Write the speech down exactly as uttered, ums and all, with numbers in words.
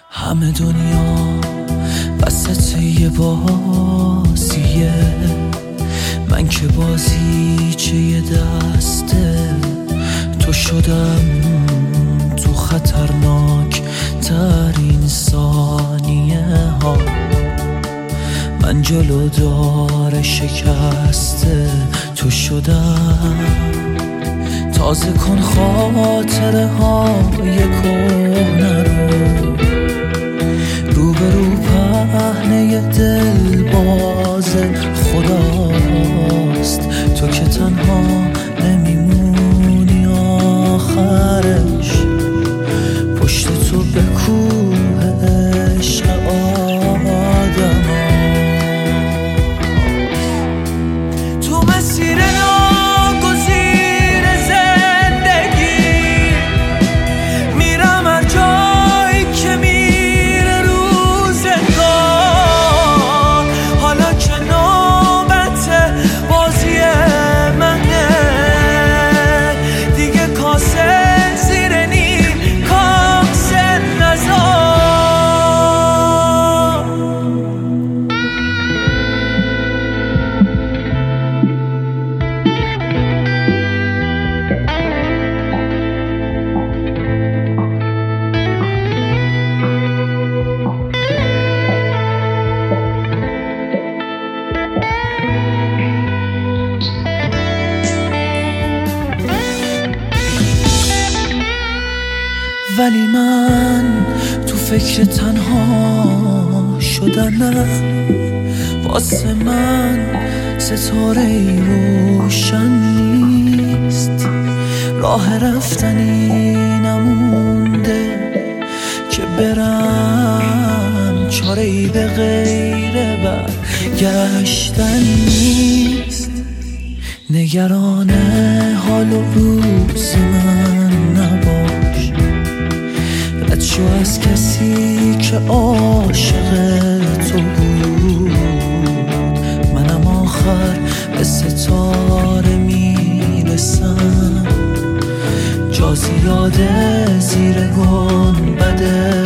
همه دنیا وسط یه بازیه، من که بازیچه یه دسته تو شدم تو خطرناک ترین ثانیه ها. من جلو دار شکسته تو شدم، تازه کن خاطره های کهنه رو روبرو پهنه دل باز خداست. تو که تنها نمیمونی آخرش، پشت تو به کوه عشق آدم هاست. تو مسیر ناگزیر زندگی میرم هر جایی که میره روزگار. حالا که نوبت بازی منه، دیگه کاسه زیر نیم کاسه نزار. ولی من تو فکر تنها شدنم، واسه من ستاره ای روشن نیست. راه رفتنی نمونده که برم، چاره ای به غیر برگشتن نیست. نگران حال و روز من نباش، رد شو از کسی که عاشق تو بود. منم آخر به ستاره میرسم، جا زیاده زیر گنبد